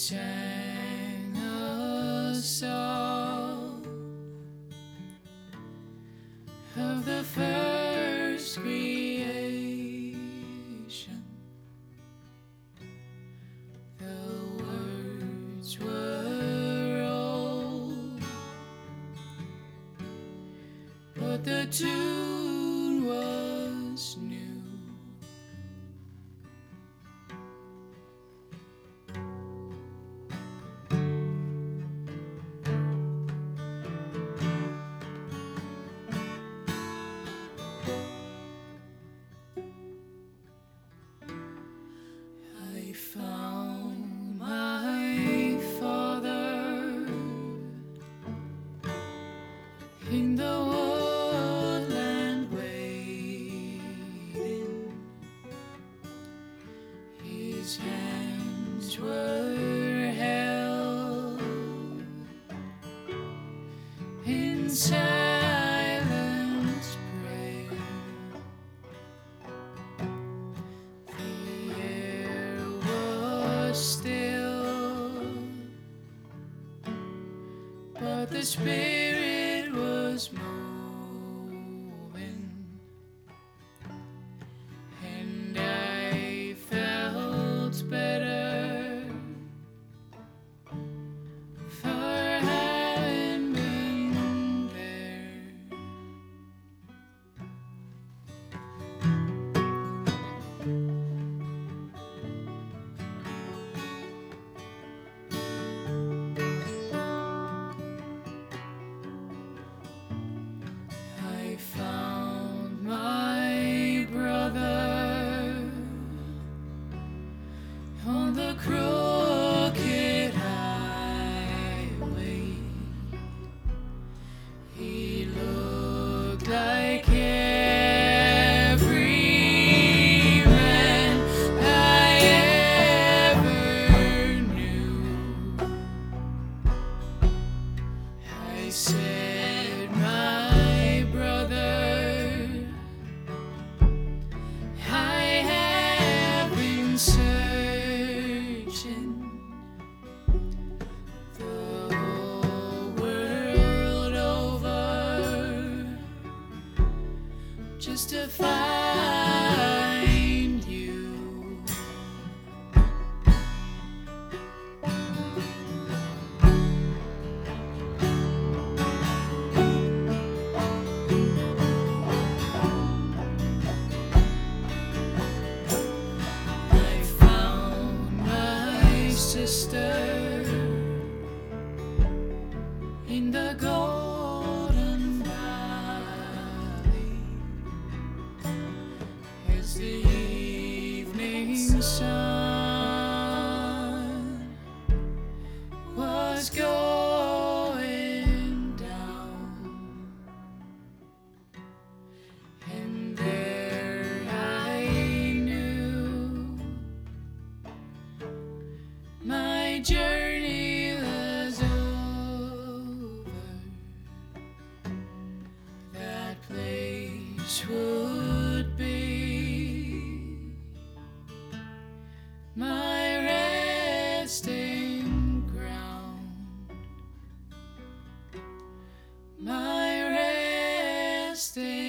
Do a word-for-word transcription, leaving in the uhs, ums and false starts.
sang a song of the first creation. The words were old, but the tune was new. I found my father in the woodland waiting. His hands were held in silent prayer. Still, but the spirit was moving, and I felt better for having been there. I found my brother on the crooked highway. He looked like every man I ever knew. I said, my brother, I have been searching the whole world over just to find you. Sister in the Golden Valley, as the evening sun was going down, and there I knew my journey was over. That place would be my resting ground, my resting